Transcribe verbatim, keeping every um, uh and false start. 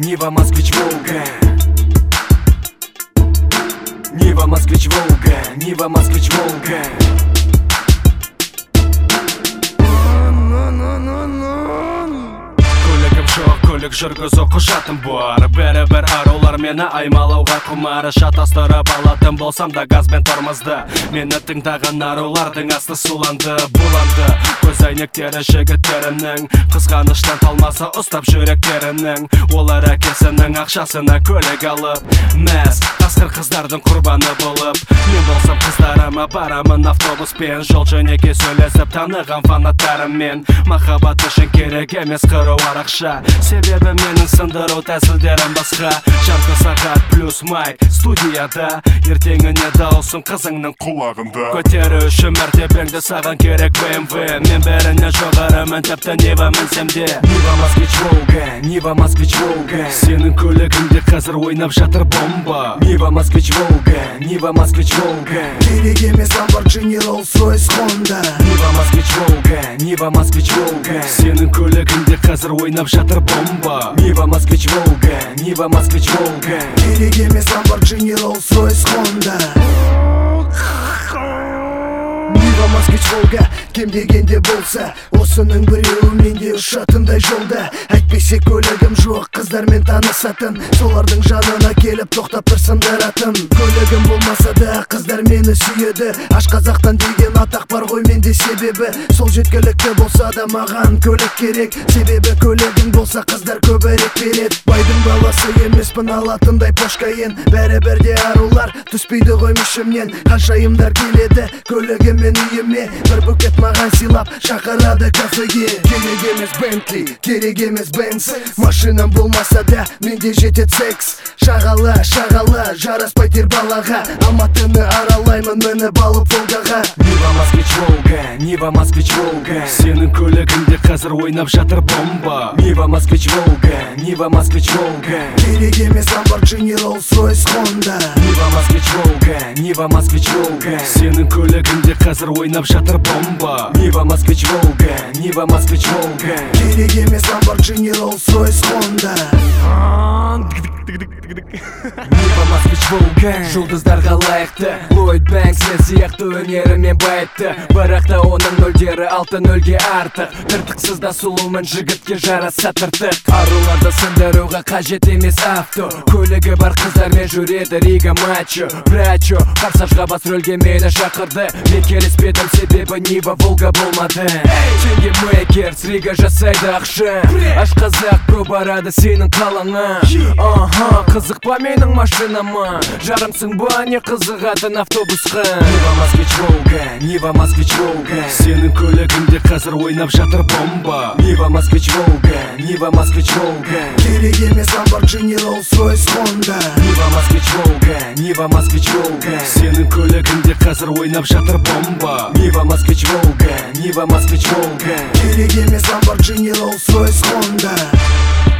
Нива, Москвич, Волга. Нива, Москвич, Волга. Нива, Москвич, Волга. Көлік жүргізу құжатым бар. Бәрі-бір арулар мені аймалауға құмары. Шатастырып алатын болсам да газбен тормозды. Мені тыңдаған арулардың асты суланды, буланды. Көз әйнектері жігіттерінің қызғаныштан талмаса ұстап жүректерінің. Олар әкесінің ақшасына көлік алып мәз қасқыр қыздардың құрбаны болып. Мен болсам қыздарыма барамын автобуспен. Жол жөнекей сөйлесіп таныған фанаттарыммен. Махаббат үшін керек емес қыруар ақша. Себебі менің сындыру тәсілдерім басқа. Жарты сағат плюс майк студияда. Ертеңіне даусым қызыңның құлағында. Көтеру үшін мәртебеңді саған керек бэ эм вэ. Мен бәріне жоғарымын тіпті Нива мінсем де. Нива, Москвич, Волга. Нива, Москвич, Волга. Сенің көлігіңде қазір ойнап жатыр бомба. Нива, Москвич, Волга. Нива, Москвич, Волга. Керек емес Lamborghini, Rolls-Royce, Honda. Нива, Москвич, Волга. Нива, Москвич, Волга. Сенің көлігіңде қазір ойнап жатыр бомба. Нива, Москвич, Волга. Нива, Москвич, Волга. Керек емес Lamborghini, Rolls-Royce, Honda. Нива, Москвич, Волга. Кем дегенде болса осының біреуі менде ұшатындай жолда. Әйтпесе көлігім жоқ қыздармен танысатын. Солардың жанына келіп тоқтап тұрсындыратын. Көлігім болмаса да қыздар мені сүйеді. Ашқазақтан деген атақ бар ғой менде себебі. Сол жеткілікті болса да маған көлік керек. Себебі көлігің болса қыздар көбірек береді. Байдың баласы емеспін алатындай пошкайын. Бәрі бірде арулар түспейді ғой мүшімнен. Қаншайымдар келеді көлігімен үйіме. Бір букет маған сыйлап шақырады кафеге. Керек емес Бентли, керек емес Бенц. Машинам болмаса да менде жетет секс. Шағала, шағала, жараспай тер балаға. Алматыны аралаймын мініп алып Волгаға. Нива, Москвич, Волга. Нива, Москвич, Волга. Сенің көлігіңде қазір ойнап жатыр бомба. Нива, Москвич, Волга. Нива, Москвич, Волга. Керек емес Lamborghini, Rolls-Royce, Honda. Нива, Москвич, Волга. Нива, Москвич, Волга. Сенің көлігіңде қазір ойнап жатыр бомба. Нива, Москвич, Волга. Нива, Москвич, Волга. Керек емес Lamborghini, Rolls-Royce, Honda. Нива, Москвич, Волга. Жұлдыздарға лайықты Ллойд Бэнкс мен сияқты өнерімен байытты. Бірақ та оның нөлдері алты нөлге артық. Тыртықсыз да сұлумын жігітке жараса тыртық. Аруларды сындыруға қажет емес авто. Көлігі бар қыздармен жүреді Рига мачо. Брачо форсажға бас рөлге мені шақырды. Мен келіспедім себебі Нива, Волга болмады. Теңге мейкерс Рига жасайды ақша. Ашқазақ көп барады сенің қалаңа. Аха, қызықпа менің машинама. Жарымсың ба не қызығатын автобусқа. Нива, Москвич, Волга. Нива, Москвич, Волга. Сенің көлігіңде қазір ойнап жатыр бомба. Нива, Москвич, Волга. Нива, Москвич, Волга. Керек емес Lamborghini, Rolls-Royce, Honda. Нива, Москвич, Волга. Нива, Москвич, Волга. Сенің көлігіңде қазір ойнап жатыр бомба. Нива, Москвич, Волга. Нива, Москвич, Волга. Керек емес Lamborghini, Rolls-Royce, Honda.